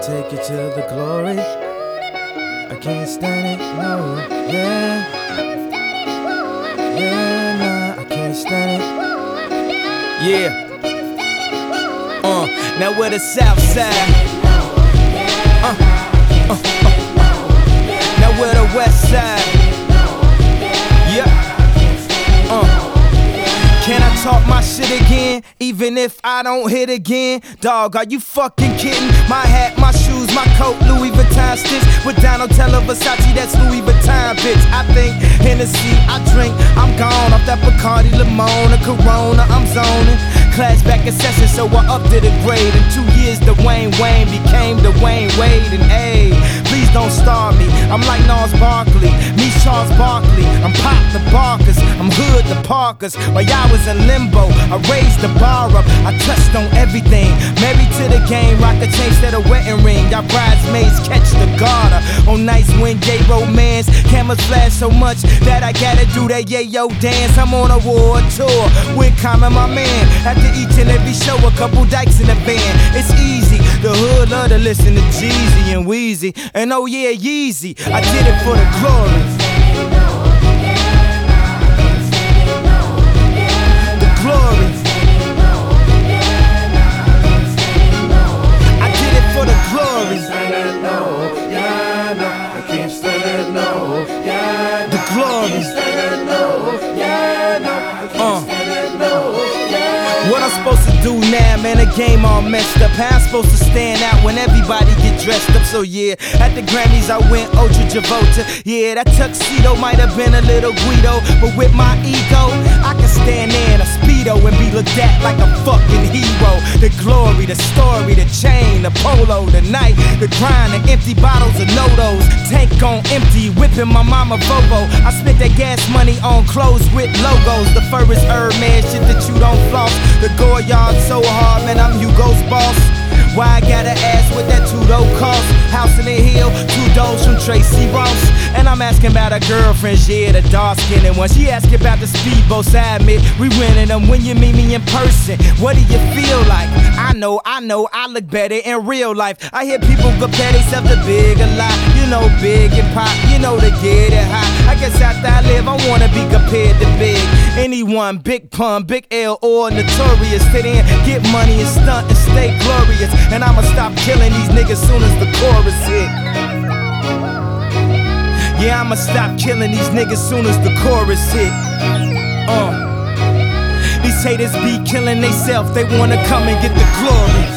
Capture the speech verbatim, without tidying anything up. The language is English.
take you to the glory. I can't stand it, no, yeah. Yeah, nah, I can't stand it. Yeah. Uh, now we're the South Side. Uh, uh, uh. Now we're the West Side. Yeah. Uh. Can I talk my shit again, even if I don't hit again? Dog, are you fucking kidding? My hat, my shoes, my coat, Louis Vuitton stitch with Donatella Versace, that's Louis Vuitton, bitch. I think Hennessy, I drink, I'm gone off that Bacardi, Limona, Corona, I'm zoning. Class back in session, so I upped it a grade. In two years, Dwayne Wayne became Dwayne Wade. And ayy, please don't star me. I'm like Nas Barkley, me Charles Barkley. I'm Pop the Barkers, I'm Hood the Parkers. While y'all was in limbo, I raised the bar up. I touched on everything. Married to the game, rock a chain instead of wedding ring. Y'all bridesmaids catch the garter. On nights when gay romance cameras flash so much that I gotta do that yayo dance. I'm on a world tour with Common, my man. After each and every show, a couple dykes in the van. It's easy, the hood love to listen to Jeezy and Weezy. And oh yeah, Yeezy, I did it for the glory. The glory. I did it for the glory. The glory. Uh. What I'm supposed to do now, man, the game all messed up. How I'm supposed to stand out when everybody get dressed up? So yeah, at the Grammys I went Ultra Travolta. Yeah, that tuxedo might have been a little Guido, but with my ego, I can stand there in a Speedo and be looked at like a fucking hero. The glory, the story, the chain, the polo, the night, the grind, the empty bottles of Nodos. Tank on empty, whipping my mama Volvo. I spent that gas money on clothes with logos. The fur is Hermes, shit that you don't floss. The Goyard so hard, man, I'm Hugo's boss. Why I gotta ask what that two-door cost? House in the hill, two doors from Tracy Ross. And I'm asking about her girlfriend, yeah, the dark-skinned one. She asking about the speedboats, I admit we renting them. When you meet me in person, what do you feel like? I know, I know, I look better in real life. I hear people compare themselves to Big a lot. You know Big and Pop, you know they get it hot. I guess after I live, I wanna be compared to Big. Anyone, Big Pun, Big L, or Notorious. Sit in, get money and stunt and stay glorious. And I'ma stop killing these niggas soon as the chorus hit. Yeah, I'ma stop killing these niggas soon as the chorus hit. Uh. These haters be killing theyself, they wanna come and get the glory.